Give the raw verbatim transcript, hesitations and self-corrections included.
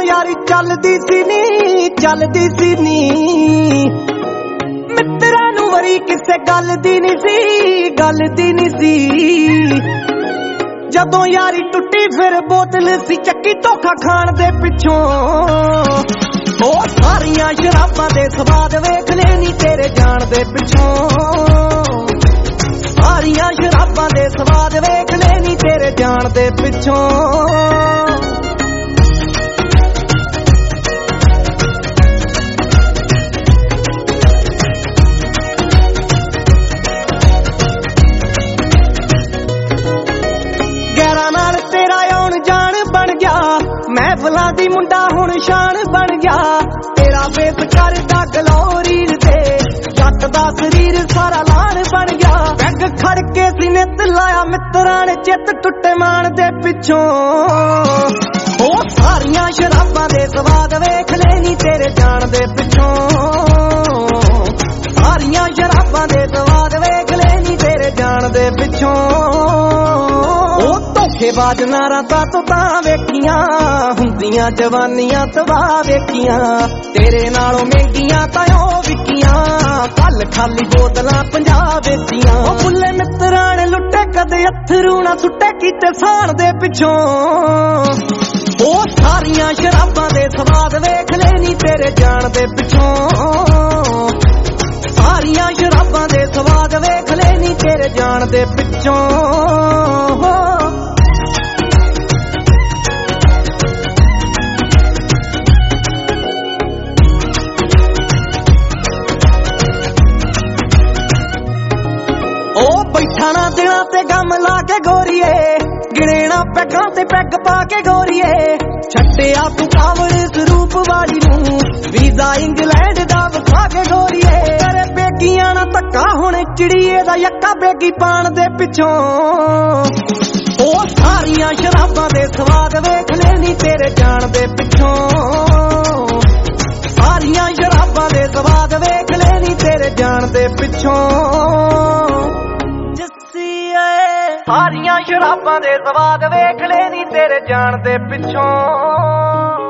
ਜਦੋਂ ਯਾਰੀ ਚੱਲਦੀ ਸੀ ਨੀ ਚੱਲਦੀ ਸੀ ਨੀ ਮਿੱਤਰਾਂ ਨੂੰ ਵਰੀ ਕਿਸੇ ਗੱਲ ਦੀ ਨੀ ਸੀ ਗੱਲ ਦੀ ਨੀ ਸੀ ਜਦੋਂ ਯਾਰੀ ਟੁੱਟੀ ਫਿਰ ਬੋਤਲ ਸੀ ਚੱਕੀ ਧੋਖਾ ਖਾਣ ਦੇ ਪਿੱਛੋਂ ਉਹ ਸਾਰੀਆਂ ਸ਼ਰਾਬਾਂ ਦੇ ਸਵਾਦ ਵੇਖ ਲੈ ਨੀ ਤੇਰੇ ਜਾਣ ਦੇ ਪਿੱਛੋਂ ਸਾਰੀਆਂ ਸ਼ਰਾਬਾਂ ਦੇ ਸਵਾਦ ਵੇਖ ਲੈ ਨੀ ਤੇਰੇ ਜਾਣ ਦੇ ਪਿੱਛੋਂ ਮਹਿਫਲਾਂ ਦੀ ਮੁੰਡਾ ਹੁਣ ਸ਼ਾਨ ਬਣ ਗਿਆ ਤੇਰਾ ਫੇਸ ਕਰਦਾ ਗਲੋਰੀ ਤੇ ਜੱਟ ਦਾ ਸਰੀਰ ਸਾਰਾ ਲਾਲ ਬਣ ਗਿਆ ਪੈਗ ਖੜ ਕੇ ਸੀਨੇ ਤੇ ਲਾਇਆ ਮਿੱਤਰਾਂ ਨੇ ਚਿੱਤ ਟੁੱਟੇ ਮਾਣ ਦੇ ਪਿੱਛੋਂ ਉਹ ਸਾਰੀਆਂ ਸ਼ਰਾਬਾਂ ਦੇ ਸਵਾਦ ਵੇਖ ਲੈ ਨੀ ਤੇਰੇ ਜਾਣ ਦੇ ਪਿੱਛੋਂ ਸਾਰੀਆਂ ਸ਼ਰਾਬਾਂ ਦੇ ਸਵਾਦ ਵੇਖ ਲੈ ਨੀ ਤੇਰੇ ਜਾਣ ਦੇ ਪਿੱਛੋਂ ਧੋਖੇਬਾਜ਼ ਨਾਰਾਂ ਤਾਂ ਤੂੰ ਤਾਂ ਵੇਖੀਆਂ ਹੁੰਦੀਆਂ ਜਵਾਨੀਆਂ ਤਬਾਹ ਵੇਖੀਆਂ ਤੇਰੇ ਨਾਲੋਂ ਮਹਿੰਗੀਆਂ ਤਾਂ ਉਹ ਵਿਕੀਆਂ ਕੱਲ ਖਾਲੀ ਬੋਤਲਾਂ ਪੰਜਾਹ ਵੇਚੀਆਂ ਉਹ ਬੁੱਲੇ ਮਿੱਤਰਾਂ ਨੇ ਲੁੱਟੇ ਕਦੇ ਅਥਰੂ ਨਾ ਸੁੱਟੇ ਕੀਤੇ ਸਾਣ ਦੇ ਪਿੱਛੋਂ ਉਹ ਸਾਰੀਆਂ ਸ਼ਰਾਬਾਂ ਦੇ ਸਵਾਦ ਵੇਖ ਲੈ ਨੀ ਤੇਰੇ ਜਾਣ ਦੇ ਪਿੱਛੋਂ ਸਾਰੀਆਂ ਸ਼ਰਾਬਾਂ ਦੇ ਸਵਾਦ ਵੇਖ ਲੈ ਨੀ ਤੇਰੇ ਜਾਣ ਦੇ ਪਿੱਛੋਂ ਬੈਠਾਣਾ ਦਿਨਾਂ ਤੇ ਗਮ ਲਾ ਕੇ ਗੋਰੀਏ ਗਿਣੇਣਾ ਪੈਗਾਂ ਤੇ ਪੈਗ ਪਾ ਕੇ ਗੋਰੀਏ ਛੱਡਿਆ ਤੂੰ ਕਾਵੜ ਸਰੂਪ ਵਾਲੀ ਨੂੰ ਵੀਜ਼ਾ ਇੰਗਲੈਂਡ ਦਾ ਵਿਖਾ ਕੇ ਗੋਰੀਏ ਤੇਰੇ ਬੇਗੀਆਂ ਨਾ ਧੱਕਾ ਹੁਣ ਚਿੜੀਏ ਦਾ ਯੱਕਾ ਬੇਗੀ ਪਾਣ ਦੇ ਪਿੱਛੋਂ ਉਹ ਸਾਰੀਆਂ ਸ਼ਰਾਬਾਂ ਦੇ ਸਵਾਦ ਵੇਖ ਲੈ ਨੀ ਤੇਰੇ ਜਾਣ ਦੇ ਪਿੱਛੋਂ ਸਾਰੀਆਂ ਸ਼ਰਾਬਾਂ ਦੇ ਸਵਾਦ ਵੇਖ ਲੈ ਨੀ ਤੇਰੇ ਜਾਣ ਦੇ ਪਿੱਛੋਂ ਸਾਰੀਆਂ ਸ਼ਰਾਬਾਂ ਦੇ ਸਵਾਦ ਵੇਖ ਲੈ ਨੀ ਤੇਰੇ ਜਾਣ ਦੇ ਪਿੱਛੋਂ।